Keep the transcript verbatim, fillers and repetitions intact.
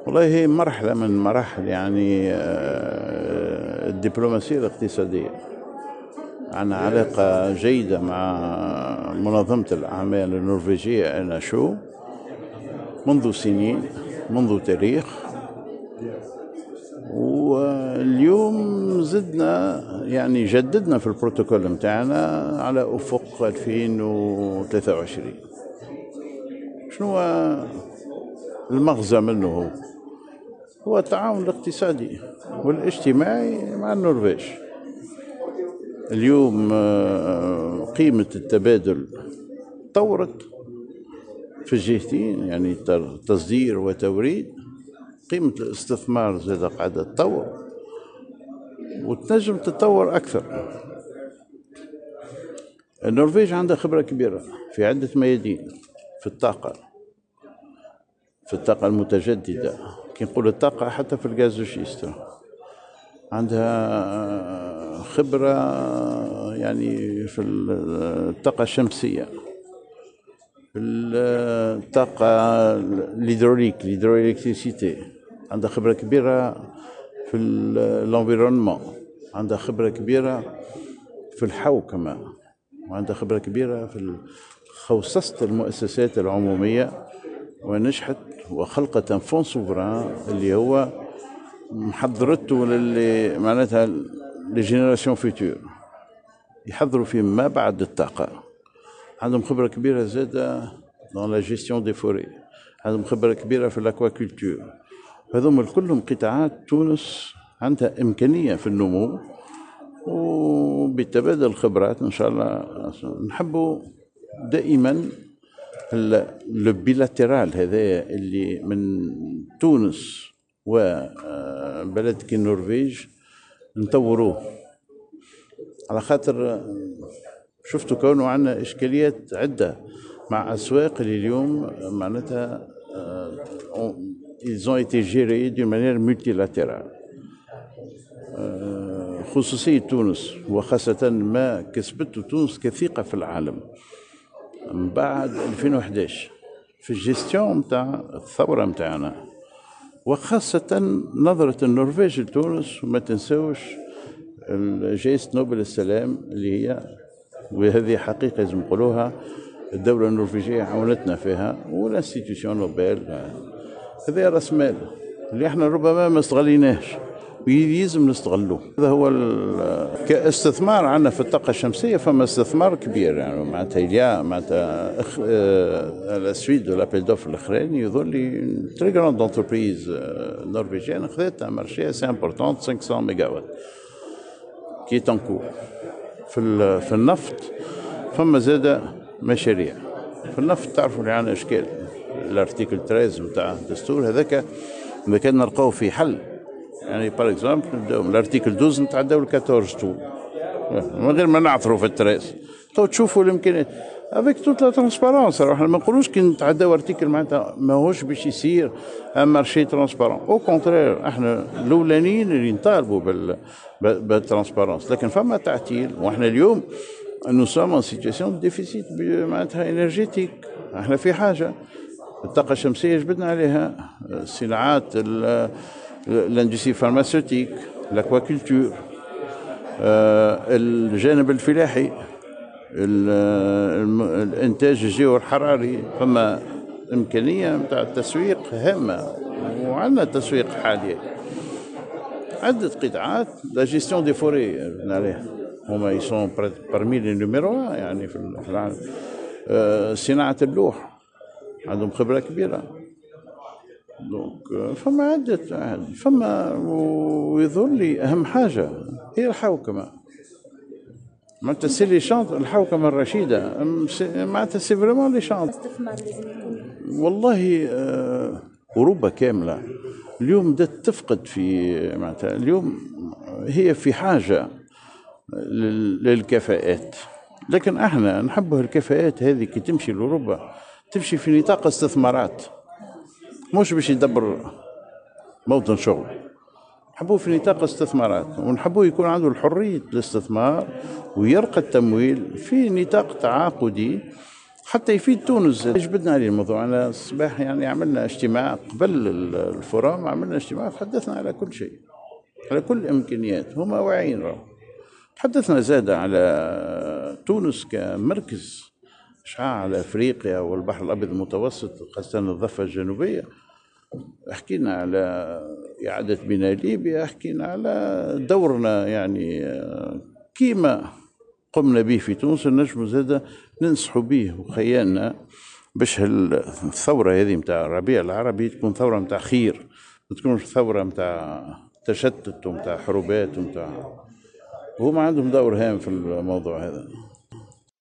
والله هي مرحلة من مراحل يعني آه، الدبلوماسية الاقتصادية. عندنا علاقة جيدة مع منظمة الأعمال النرويجية إناشو منذ سنين، منذ تاريخ. واليوم زدنا يعني جددنا في البروتوكول متاعنا على أفق ألفين وثلاثة وعشرين. شنو هو المغزى منه؟ هو هو التعاون الاقتصادي والاجتماعي مع النرويج. اليوم آه، قيمة التبادل طورت في الجهتين، يعني تصدير وتوريد. قيمة الاستثمار زاد قاعدة تطور وتنجم تتطور أكثر. النرويج عندها خبرة كبيرة في عدة ميادين، في الطاقة في الطاقة المتجددة، كي نقول الطاقة حتى في الغاز وشيست. عندها خبرة يعني في الطاقة الشمسية، في الطاقة الهيدروليك الهيدروإلكتريسيتي. عندها خبرة كبيرة في الانفيرونمون، عندها خبرة كبيرة في الحوكمة، وعندها خبرة كبيرة في خوصصة المؤسسات العمومية. ونجحت وخلقت فون سوفران اللي هو محضرته للي معناتها لجينيراسيون فيتور يحضروا في ما بعد الطاقة. عندهم خبرة كبيرة زادة dans la gestion des forêts، عندهم خبرة كبيرة في الاكواكولتور. هذوما كلهم قطاعات تونس عندها إمكانية في النمو، وبتبادل الخبرات إن شاء الله نحبوا دائما البيلاترال هذا اللي من تونس وبلد النرويج نطوروه. على خاطر شفتوا كونه عندنا إشكاليات عدة مع أسواق اللي اليوم معناتها ils ont été gérés d'une manière multilatérale. خصوصية تونس وخاصة ما كسبته تونس كثيقة في العالم من بعد ألفين وإحدى عشر في الجيستيون متاع الثورة متاعنا، وخاصة نظرة النرويج لتونس. وما تنسوش جائزة نوبل السلام اللي هي، وهذه حقيقة لازم نقولوها، الدولة النرويجية عاونتنا فيها، والانستيتيوشن نوبل. هذا راس مال اللي احنا ربما ما استغليناش ويلزم نستغلوه. هذا هو كاستثمار عندنا في الطاقة الشمسية، فما استثمار كبير يعني معناتها اليا معناتها على سويد دو لابيل دوف الاخراني يظل لي تري جراند انتربريز نرويجيان خذت مارشي سي امبورطون خمسمائة ميجا وات كي تنكور. في في النفط فما زاد مشاريع في النفط. تعرفوا اللي عندنا اشكال الارتيكل ثلاثة عشر نتاع الدستور هذاك، اذا كان نلقاو في حل يعني باغ اكزومبل نبداو من الارتيكل اثنا عشر نتعداو ل أربعة عشر طول من غير ما نعثروا في التراس. تو تشوفوا الامكانيات افيك توت لا ترونسبارونس. احنا ما نقولوش كي نتعداو ارتيكل معناتها ماهوش باش يصير ان مارشي ترونسبارون، او كونترير احنا الاولانيين اللي نطالبوا بال بالترونسبارونس. لكن فما تعتيل، واحنا اليوم نو سوم ان سيتياسيون ديفيسيت معناتها انرجيتيك. احنا في حاجه الطاقه الشمسيه جبدنا عليها، الصناعات الاندستري فارماسيوتيك، الاكواكولتور، الجانب الفلاحي، الانتاج الجوي الحراري. فما امكانيه نتاع التسويق هامه، وعندنا تسويق حاليا عده قطاعات. لا جيستيون دي فوري عليها هما يسون برمي لي نيميرو يعني في العالم. صناعه اللوح عندهم خبره كبيره. دونك فما عدة فما، ويظل لي أهم حاجة هي الحوكمة. معناتها سي لي شانط الحوكمة الرشيدة معناتها سي فريمون لي شانط. والله آه أوروبا كاملة اليوم بدأت تفقد في معناتها اليوم هي في حاجة للكفاءات. لكن احنا نحب الكفاءات هذه كي تمشي لأوروبا تمشي في نطاق استثمارات، مش باش يدبر موطن شغل. نحبوه في نطاق استثمارات، ونحبوه يكون عنده الحرية الاستثمار ويرقى التمويل في نطاق تعاقدي حتى يفيد تونس. جبدنا عليه الموضوع. أنا الصباح يعني عملنا اجتماع قبل الفورام، عملنا اجتماع تحدثنا على كل شيء، على كل الإمكانيات، هما واعيين راهو. تحدثنا زاد على تونس كمركز إشعاع على أفريقيا والبحر الأبيض المتوسط، خاصة الضفة الجنوبية. حكينا على إعادة بناء ليبيا، حكينا على دورنا يعني كيما قمنا به في تونس نجم زاد ننصحوا به وخيالنا باش الثورة هذه متاع الربيع العربي تكون ثورة متاع خير، ما تكونش ثورة متاع تشتت ومتاع حروبات ومتاع. وهم عندهم دور هام في الموضوع هذا.